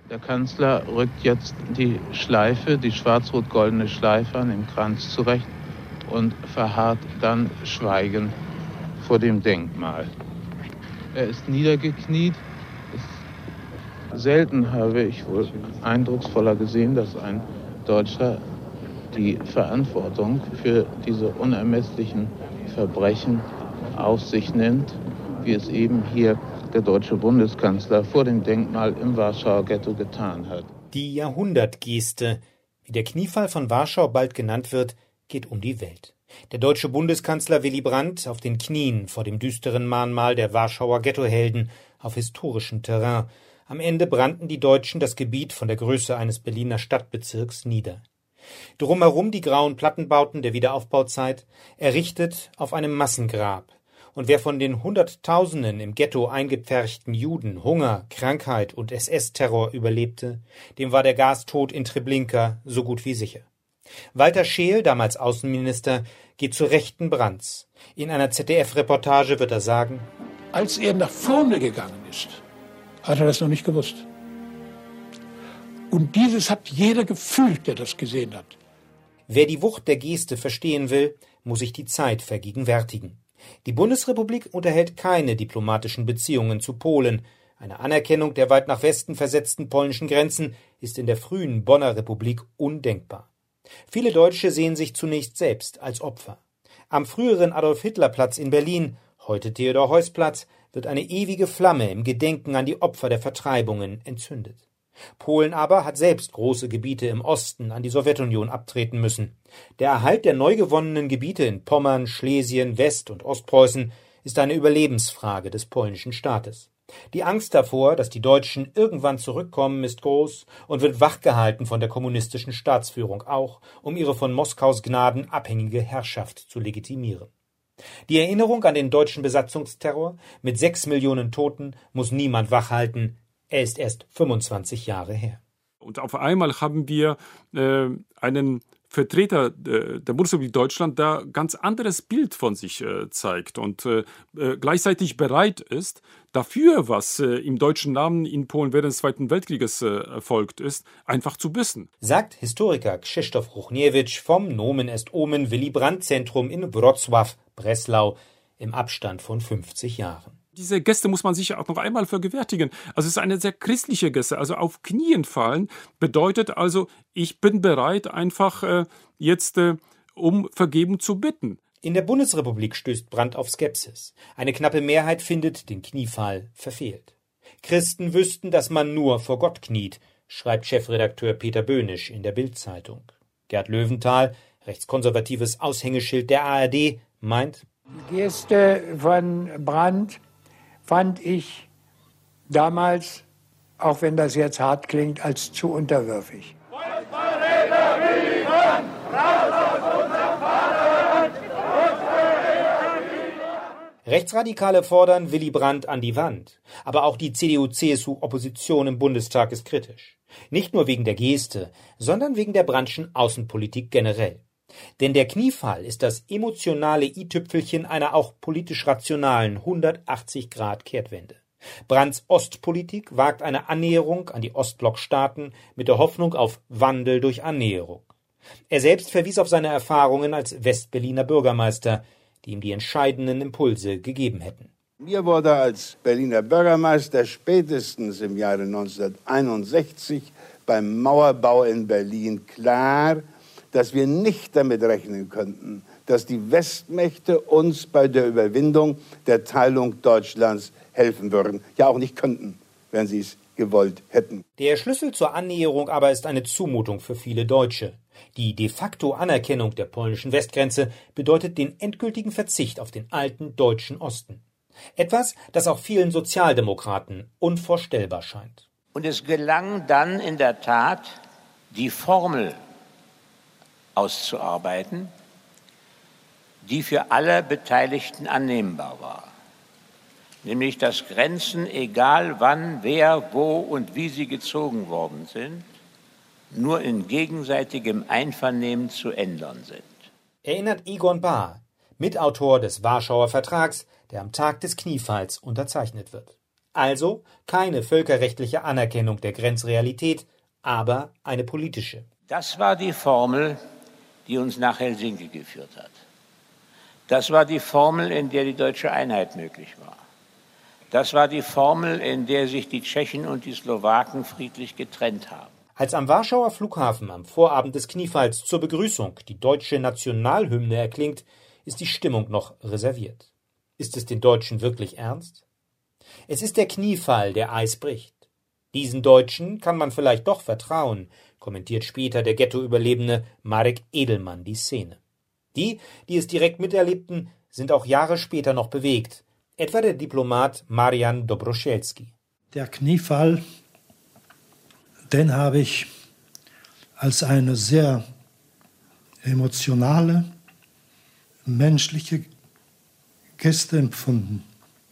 Der Kanzler rückt jetzt die Schleife, die schwarz-rot-goldene Schleife an dem Kranz zurecht und verharrt dann schweigend vor dem Denkmal. Er ist niedergekniet. Selten habe ich wohl eindrucksvoller gesehen, dass ein Deutscher die Verantwortung für diese unermesslichen Verbrechen auf sich nimmt, wie es eben hier der deutsche Bundeskanzler vor dem Denkmal im Warschauer Ghetto getan hat. Die Jahrhundertgeste, wie der Kniefall von Warschau bald genannt wird, geht um die Welt. Der deutsche Bundeskanzler Willy Brandt auf den Knien vor dem düsteren Mahnmal der Warschauer Ghettohelden auf historischem Terrain. Am Ende brannten die Deutschen das Gebiet von der Größe eines Berliner Stadtbezirks nieder. Drumherum die grauen Plattenbauten der Wiederaufbauzeit, errichtet auf einem Massengrab. Und wer von den Hunderttausenden im Ghetto eingepferchten Juden Hunger, Krankheit und SS-Terror überlebte, dem war der Gastod in Treblinka so gut wie sicher. Walter Scheel, damals Außenminister, geht zu Rechten Brandts. In einer ZDF-Reportage wird er sagen: Als er nach vorne gegangen ist, hat er das noch nicht gewusst. Und dieses hat jeder gefühlt, der das gesehen hat. Wer die Wucht der Geste verstehen will, muss sich die Zeit vergegenwärtigen. Die Bundesrepublik unterhält keine diplomatischen Beziehungen zu Polen. Eine Anerkennung der weit nach Westen versetzten polnischen Grenzen ist in der frühen Bonner Republik undenkbar. Viele Deutsche sehen sich zunächst selbst als Opfer. Am früheren Adolf-Hitler-Platz in Berlin, heute Theodor-Heuss-Platz, wird eine ewige Flamme im Gedenken an die Opfer der Vertreibungen entzündet. Polen aber hat selbst große Gebiete im Osten an die Sowjetunion abtreten müssen. Der Erhalt der neu gewonnenen Gebiete in Pommern, Schlesien, West- und Ostpreußen ist eine Überlebensfrage des polnischen Staates. Die Angst davor, dass die Deutschen irgendwann zurückkommen, ist groß und wird wachgehalten von der kommunistischen Staatsführung auch, um ihre von Moskaus Gnaden abhängige Herrschaft zu legitimieren. Die Erinnerung an den deutschen Besatzungsterror mit 6 Millionen Toten muss niemand wachhalten. Er ist erst 25 Jahre her. Und auf einmal haben wir einen Vertreter der Bundesrepublik Deutschland, der ganz anderes Bild von sich zeigt und gleichzeitig bereit ist, dafür, was im deutschen Namen in Polen während des Zweiten Weltkrieges erfolgt ist, einfach zu büßen. Sagt Historiker Krzysztof Ruchniewicz vom Nomen est Omen Willy Brandt Zentrum in Wrocław, Breslau, im Abstand von 50 Jahren. Diese Geste muss man sich auch noch einmal vergewärtigen. Also es ist eine sehr christliche Geste. Also auf Knien fallen bedeutet also, ich bin bereit, einfach jetzt um Vergebung zu bitten. In der Bundesrepublik stößt Brandt auf Skepsis. Eine knappe Mehrheit findet den Kniefall verfehlt. Christen wüssten, dass man nur vor Gott kniet, schreibt Chefredakteur Peter Böhnisch in der Bild-Zeitung. Gerd Löwenthal, rechtskonservatives Aushängeschild der ARD, meint: Die Geste von Brandt fand ich damals, auch wenn das jetzt hart klingt, als zu unterwürfig. Rechtsradikale fordern Willy Brandt an die Wand. Aber auch die CDU-CSU-Opposition im Bundestag ist kritisch. Nicht nur wegen der Geste, sondern wegen der Brandtschen Außenpolitik generell. Denn der Kniefall ist das emotionale i-Tüpfelchen einer auch politisch rationalen 180-Grad-Kehrtwende. Brandts Ostpolitik wagt eine Annäherung an die Ostblockstaaten mit der Hoffnung auf Wandel durch Annäherung. Er selbst verwies auf seine Erfahrungen als Westberliner Bürgermeister, die ihm die entscheidenden Impulse gegeben hätten. Mir wurde als Berliner Bürgermeister spätestens im Jahre 1961 beim Mauerbau in Berlin klar, dass wir nicht damit rechnen könnten, dass die Westmächte uns bei der Überwindung der Teilung Deutschlands helfen würden. Ja, auch nicht könnten, wenn sie es gewollt hätten. Der Schlüssel zur Annäherung aber ist eine Zumutung für viele Deutsche. Die de facto Anerkennung der polnischen Westgrenze bedeutet den endgültigen Verzicht auf den alten deutschen Osten. Etwas, das auch vielen Sozialdemokraten unvorstellbar scheint. Und es gelang dann in der Tat, die Formel auszuarbeiten, die für alle Beteiligten annehmbar war. Nämlich, dass Grenzen, egal wann, wer, wo und wie sie gezogen worden sind, nur in gegenseitigem Einvernehmen zu ändern sind. Erinnert Egon Bahr, Mitautor des Warschauer Vertrags, der am Tag des Kniefalls unterzeichnet wird. Also keine völkerrechtliche Anerkennung der Grenzrealität, aber eine politische. Das war die Formel, die uns nach Helsinki geführt hat. Das war die Formel, in der die deutsche Einheit möglich war. Das war die Formel, in der sich die Tschechen und die Slowaken friedlich getrennt haben. Als am Warschauer Flughafen am Vorabend des Kniefalls zur Begrüßung die deutsche Nationalhymne erklingt, ist die Stimmung noch reserviert. Ist es den Deutschen wirklich ernst? Es ist der Kniefall, der Eis bricht. Diesen Deutschen kann man vielleicht doch vertrauen, kommentiert später der Ghetto-Überlebende Marek Edelmann die Szene. Die es direkt miterlebten, sind auch Jahre später noch bewegt, etwa der Diplomat Marian Dobroschelski. Der Kniefall, den habe ich als eine sehr emotionale, menschliche Geste empfunden.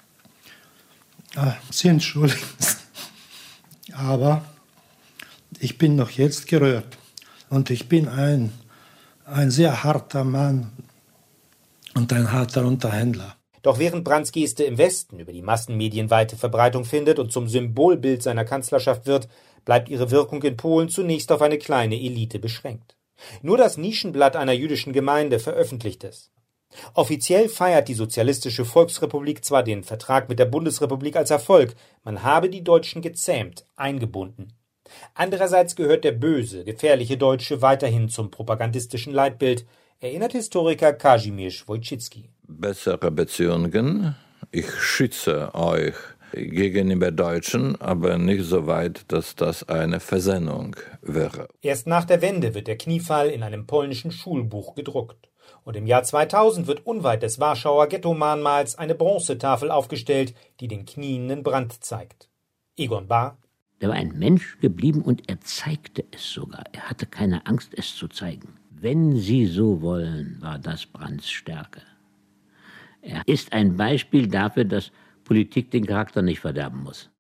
Sie entschuldigen, aber ich bin noch jetzt gerührt und ich bin ein sehr harter Mann und ein harter Unterhändler. Doch während Brandts Geste im Westen über die Massenmedien weite Verbreitung findet und zum Symbolbild seiner Kanzlerschaft wird, bleibt ihre Wirkung in Polen zunächst auf eine kleine Elite beschränkt. Nur das Nischenblatt einer jüdischen Gemeinde veröffentlicht es. Offiziell feiert die Sozialistische Volksrepublik zwar den Vertrag mit der Bundesrepublik als Erfolg, man habe die Deutschen gezähmt, eingebunden. Andererseits gehört der böse, gefährliche Deutsche weiterhin zum propagandistischen Leitbild, erinnert Historiker Kazimierz Wojcicki. Bessere Beziehungen, ich schütze euch gegenüber Deutschen, aber nicht so weit, dass das eine Versöhnung wäre. Erst nach der Wende wird der Kniefall in einem polnischen Schulbuch gedruckt. Und im Jahr 2000 wird unweit des Warschauer Ghetto-Mahnmals eine Bronzetafel aufgestellt, die den knienden Brandt zeigt. Egon Bahr. Er war ein Mensch geblieben und er zeigte es sogar. Er hatte keine Angst, es zu zeigen. Wenn Sie so wollen, war das Brandts Stärke. Er ist ein Beispiel dafür, dass Politik den Charakter nicht verderben muss.